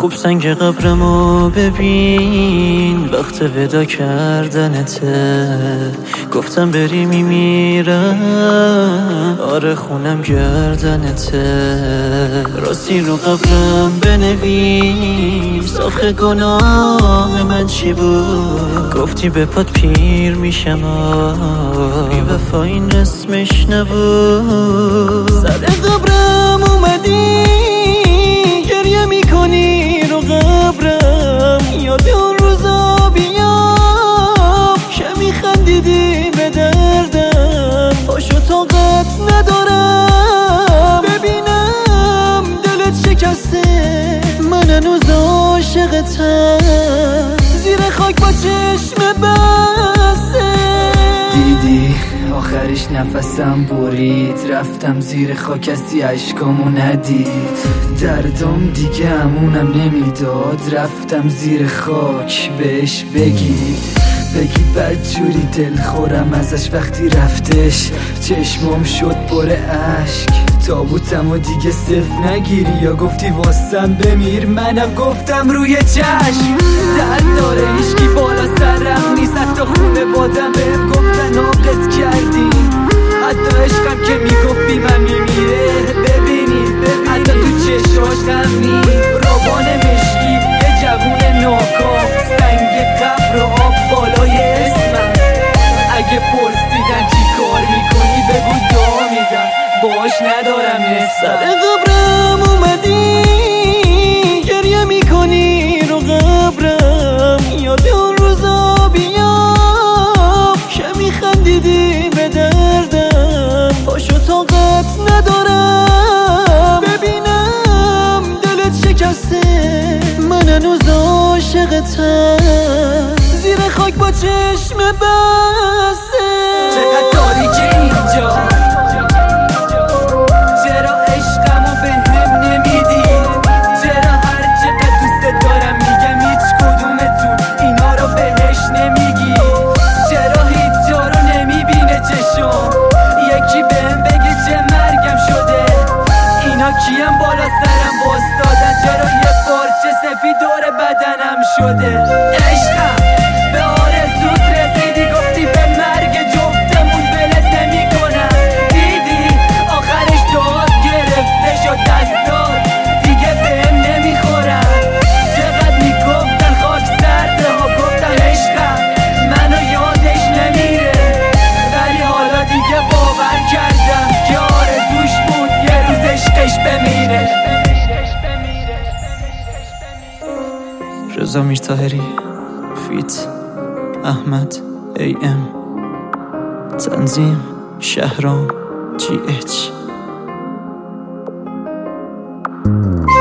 خوب سنگ قبرمو ببین، وقت ودا کردنته. گفتم بری میمیرم، آره خونم گردنته. راستی رو قبرم بنویس آخه گناه من چی بود. گفتی به پات پیر میشم، بی وفا این اسمش نبود. سر قبرم اومدی گریه میکنی رو قبرم، یاد اون روزا بیام که میخندیدی به دردم. پاشو طاقت ندارم ببینم دلت شکسته، من هنوز عاشقتم. زیر خاک با چشم بسته دیدی آخرش نفسم برید، رفتم زیر خاک کسی عشقامو ندید. دردم دیگه امونم نمیداد، رفتم زیر خاک بهش بگی بدجوری دل خورم ازش وقتی رفتش. چشمام شد پر اشک، تابوتم و دیگه صف نگیری یا گفتی واسم بمیر، منم گفتم روی چشم. درد داره هیچکی بالا سرم نیست، حتی خونه بادم بهم گفتن عاقت کردی. حتی عشقم که میگفت بی من میمیره، ببینید حتی تو چشاش غمی روان مشکی یه جوون ناکام. سنگ قبر و آب بالای اسمم، اگه پرسیدن چی کار میکنی بگو دعا میدم، باش ندارم سر اسم. قبرم اومدی گریه میکنی رو قبرم، یاد اون روزا بیام که میخندیدی به دردم. پاشو طاقت ندارم ببینم دلت شکسته، من هنوز عاشقتم. زیر خاک با چشم بسته چقدر تاریکه اینجا، چرا عشقمو به هم نمیدی؟ چرا هر چقدر دوست دارم میگم هیچ کدومتون اینا رو بهش نمیگی؟ چرا هیچ جا رو نمیبینه چشم؟ یکی بهم بگه چه مرگم شده؟ اینا کیم بالا سرم باستادن؟ چرا یه پارچه سفید دور بدنم شده؟ عشقم به آرزوت رسیدی، گفتی به مرگ جفتمون ولت نمی کنم. دیدی آخرش داد گرفته شد دستات، دیگه بهم نمیخورم. چقدر میگفتن خاک سرده ها، گفتم عشقم منو یادش نمیره، ولی حالا دیگه باور کردم که آرزوش بود یه روز عشقش بمیره. رضا میرطاهری فیت احمد AM، تنظیم شهرام GH.